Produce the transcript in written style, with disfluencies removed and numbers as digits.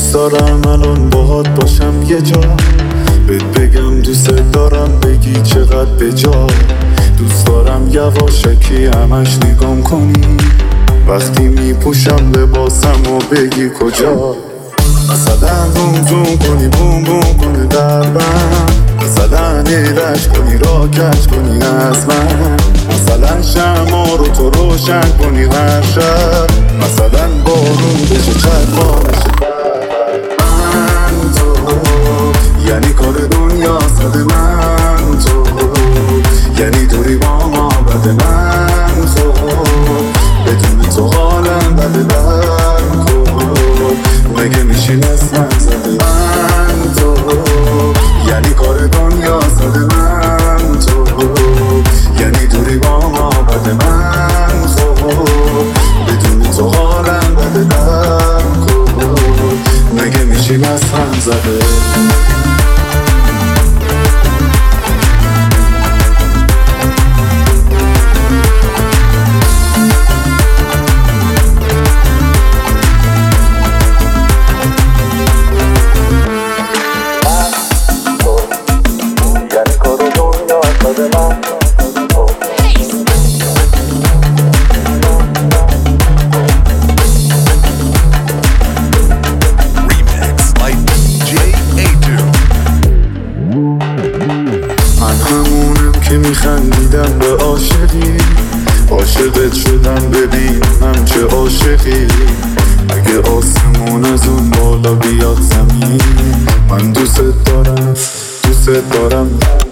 دوست دارم الان باهات باشم یه جا، بهت بگم دوست دارم بگی چقدر بجا. دوست دارم یواشکی همش نگام کنی وقتی میپوشم لباسم و بگی کجا. مثلا زوم زوم کنی بوم بوم کنی قلبم، مثلا ایرش کنی را کج کنی از من، مثلا شمع رو تو روشن کنی هر شب، مثلا بارون بشه چرخانش من تو، یعنی کار دنیا صد من تو، یعنی دوری با ما بد من تو، بدون تو حالم بده برم کن، مگه میشین اسمم زده من تو، یعنی کار دنیا صد من تو، یعنی دوری با ما بد من تو، بدون تو حالم بده برم کن، مگه میشین اسمم زده. که میخندیدم به عاشقی، عاشقت شدم ببین هم چه عاشقی. اگه آسمون از اون بالا بیاد زمین، من دوست دارم